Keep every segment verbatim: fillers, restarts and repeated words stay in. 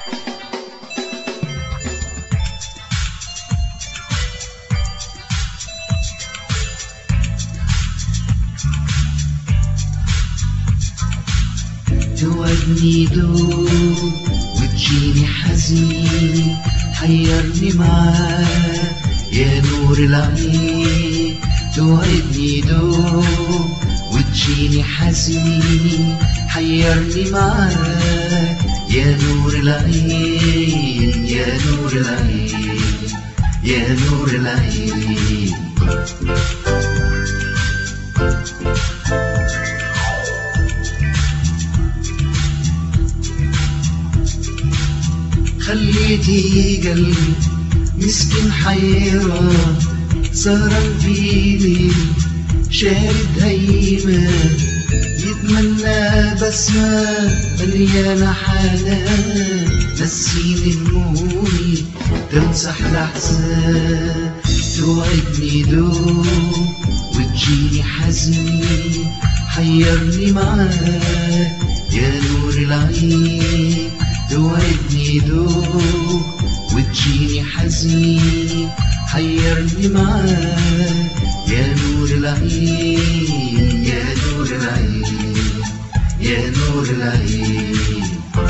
توعدني دوب وتجيني حزين، حيرني معاك يا نور العين. توعدني دوب وتجيني حزين، حيرني معاك يا نور العين، يا نور العين، يا نور العين. خليتي قلبي مسكين حيران، سهران فيني شارد هيمة، يتمنى بسمة مليانة حنان، نسيني همومي تمسح الأحزان. توعدني دوب وتجيني حزين، حيرني معاك يا نور العين. توعدني دوب وتجيني حزين، حيرني معاك يا نور العين، يا نور العين، يا نور العين.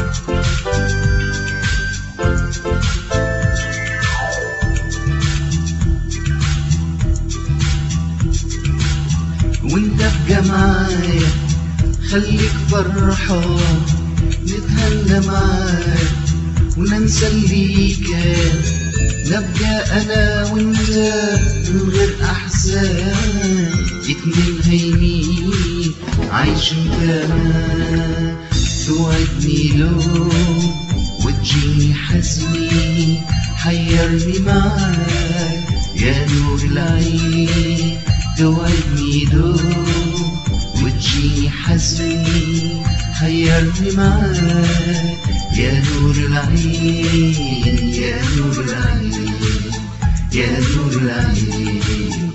وانت بقى معايا خليك فرحان، نتهنى معاك وننسى اللي كان، نبقى انا وانت من غير احزان، اتنين هايمين عايشين كمان. توعدني دوب وتجيني حزين، حيرني معاك يا نور العين. توعدني دوب وتجيني حزين، حيرني معاك يا نور العين، يا نور العين، يا نور العين.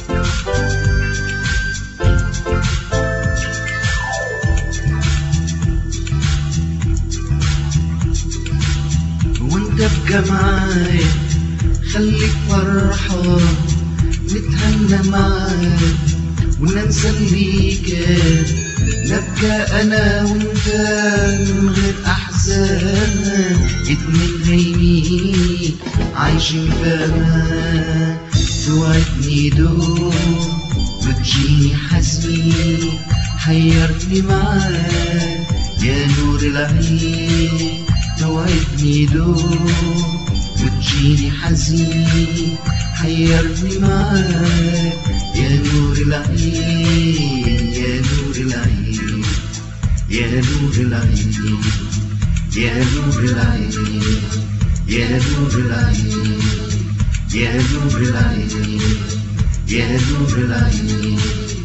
وانت بقى معايا خليك فرحان، نتهنى معاك وننسى اللي كان، نبقى انا وانت من غير احزان، اتنين هايمين عايشين فامان. توعدني دوب وتجيني حزين، حيرني معاك يا نور العين. توعدني دوب وتجيني حزين، حيرني معاك يا نور العين، يا نور العين، يا نور العين، يا نور العين، يا نور العين، يا نور العين، يا نور العين.